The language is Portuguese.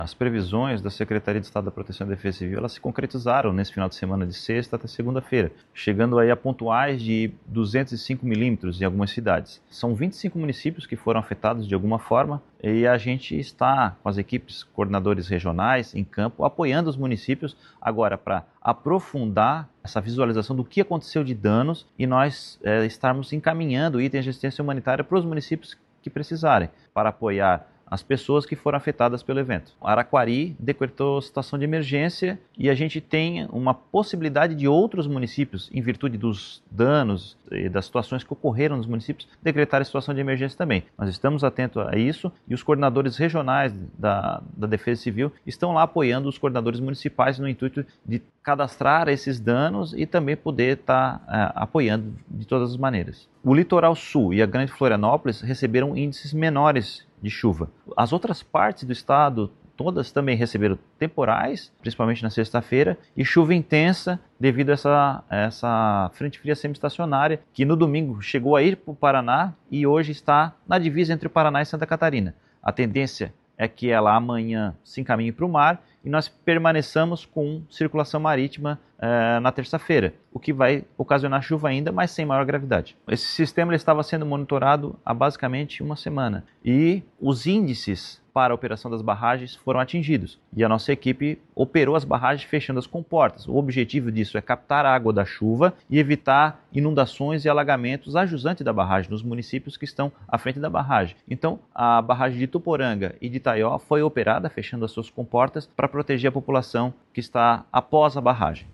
As previsões da Secretaria de Estado da Proteção e Defesa Civil, elas se concretizaram nesse final de semana de sexta até segunda-feira, chegando aí a pontuais de 205 milímetros em algumas cidades. São 25 municípios que foram afetados de alguma forma e a gente está com as equipes coordenadores regionais em campo apoiando os municípios agora para aprofundar essa visualização do que aconteceu de danos e nós estarmos encaminhando itens de assistência humanitária para os municípios que precisarem, para apoiar as pessoas que foram afetadas pelo evento. Araquari decretou situação de emergência e a gente tem uma possibilidade de outros municípios, em virtude dos danos e das situações que ocorreram nos municípios, decretarem situação de emergência também. Nós estamos atentos a isso e os coordenadores regionais da Defesa Civil estão lá apoiando os coordenadores municipais no intuito de cadastrar esses danos e também poder estar apoiando de todas as maneiras. O litoral sul e a Grande Florianópolis receberam índices menores de chuva. As outras partes do estado, todas também receberam temporais, principalmente na sexta-feira, e chuva intensa devido a essa frente fria semi-estacionária, que no domingo chegou a ir para o Paraná e hoje está na divisa entre o Paraná e Santa Catarina. A tendência é que ela amanhã se encaminhe para o mar e nós permaneçamos com circulação marítima na terça-feira, o que vai ocasionar chuva ainda, mas sem maior gravidade. Esse sistema ele estava sendo monitorado há basicamente uma semana e os índices para a operação das barragens foram atingidos e a nossa equipe operou as barragens fechando as comportas. O objetivo disso é captar a água da chuva e evitar inundações e alagamentos a jusante da barragem, nos municípios que estão à frente da barragem. Então, a barragem de Ituporanga e de Itaió foi operada fechando as suas comportas para proteger a população que está após a barragem.